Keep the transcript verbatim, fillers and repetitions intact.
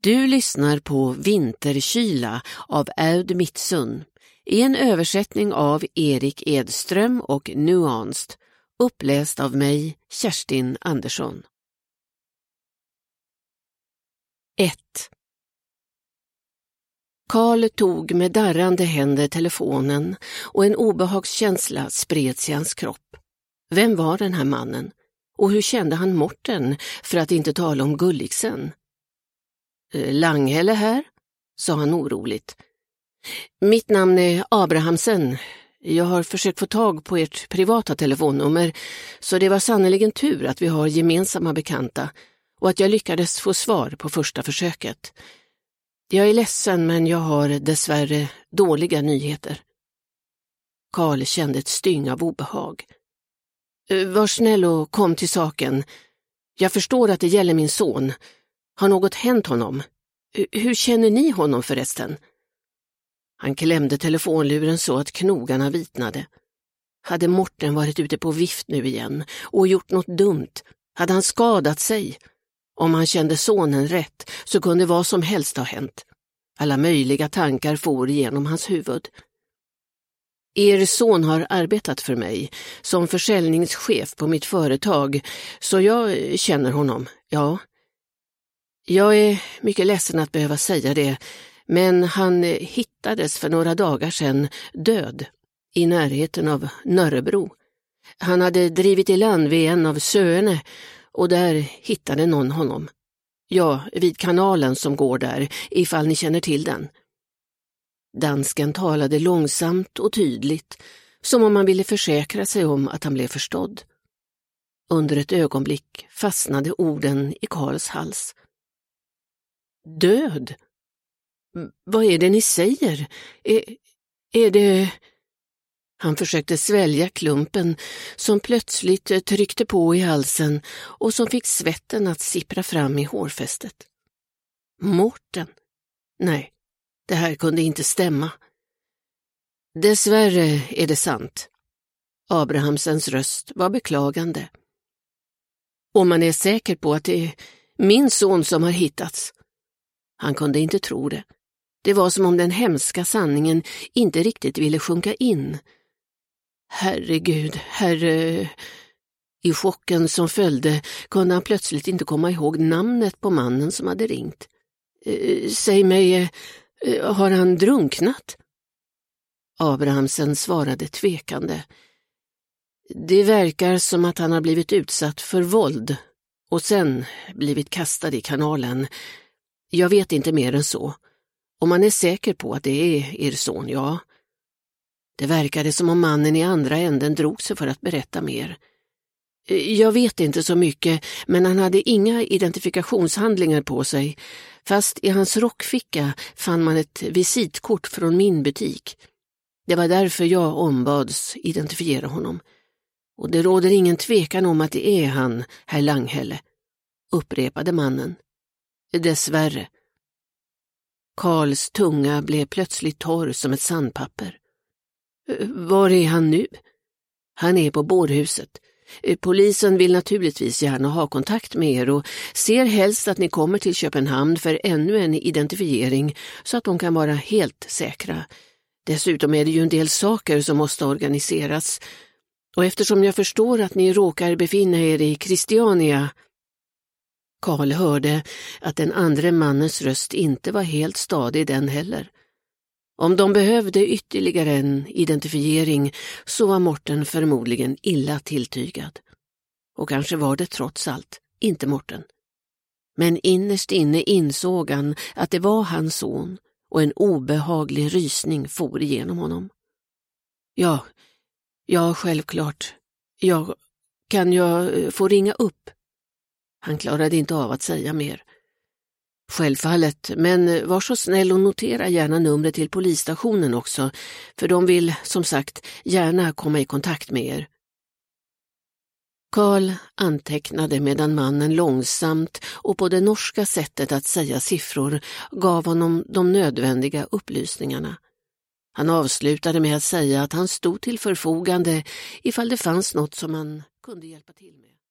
Du lyssnar på Vinterkyla av Aud Mitsun i en översättning av Erik Edström och Nuanced, uppläst av mig, Kerstin Andersson. ett. Karl tog med darrande händer telefonen och en obehagskänsla spreds i hans kropp. Vem var den här mannen? Och hur kände han Morten, för att inte tala om Gulliksen? Langhälle här, sa han oroligt. Mitt namn är Abrahamsen. Jag har försökt få tag på ert privata telefonnummer, så det var sannoliken tur att vi har gemensamma bekanta och att jag lyckades få svar på första försöket. Jag är ledsen, men jag har dessvärre dåliga nyheter. Karl kände ett styng av obehag. Var snäll och kom till saken. Jag förstår att det gäller min son. Har något hänt honom? Hur känner ni honom förresten? Han klämde telefonluren så att knogarna vitnade. Hade Morten varit ute på vift nu igen och gjort något dumt? Hade han skadat sig? Om han kände sonen rätt så kunde vad som helst ha hänt. Alla möjliga tankar for igenom hans huvud. Er son har arbetat för mig som försäljningschef på mitt företag, så jag känner honom, ja. Jag är mycket ledsen att behöva säga det, men han hittades för några dagar sedan död i närheten av Nörrebro. Han hade drivit i land vid en av söarna och där hittade någon honom. Ja, vid kanalen som går där, ifall ni känner till den. Dansken talade långsamt och tydligt, som om man ville försäkra sig om att han blev förstådd. Under ett ögonblick fastnade orden i Karls hals. Död? Vad är det ni säger? Är, är det... Han försökte svälja klumpen som plötsligt tryckte på i halsen och som fick svetten att sippra fram i hårfästet. Morten? Nej, det här kunde inte stämma. Dessvärre är det sant. Abrahamsens röst var beklagande. Om man är säker på att det är min son som har hittats. Han kunde inte tro det. Det var som om den hemska sanningen inte riktigt ville sjunka in. Herregud, herre... I chocken som följde kunde han plötsligt inte komma ihåg namnet på mannen som hade ringt. Säg mig, har han drunknat? Abrahamsen svarade tvekande. Det verkar som att han har blivit utsatt för våld och sen blivit kastad i kanalen. Jag vet inte mer än så. Om man är säker på att det är er son, ja. Det verkade som om mannen i andra änden drog sig för att berätta mer. Jag vet inte så mycket, men han hade inga identifikationshandlingar på sig. Fast i hans rockficka fann man ett visitkort från min butik. Det var därför jag ombads identifiera honom. Och det råder ingen tvekan om att det är han, herr Langhälle, upprepade mannen. Dessvärre. Karls tunga blev plötsligt torr som ett sandpapper. Var är han nu? Han är på bårhuset. Polisen vill naturligtvis gärna ha kontakt med er och ser helst att ni kommer till Köpenhamn för ännu en identifiering så att de kan vara helt säkra. Dessutom är det ju en del saker som måste organiseras. Och eftersom jag förstår att ni råkar befinna er i Christiania... Karl hörde att den andra mannens röst inte var helt stadig den heller. Om de behövde ytterligare en identifiering så var Morten förmodligen illa tilltygad. Och kanske var det trots allt inte Morten. Men innerst inne insåg han att det var hans son och en obehaglig rysning for igenom honom. Ja, ja självklart. Ja, kan jag få ringa upp? Han klarade inte av att säga mer. Självfallet, men var så snäll och notera gärna numret till polisstationen också, för de vill, som sagt, gärna komma i kontakt med er. Karl antecknade medan mannen långsamt och på det norska sättet att säga siffror gav honom de nödvändiga upplysningarna. Han avslutade med att säga att han stod till förfogande ifall det fanns något som han kunde hjälpa till med.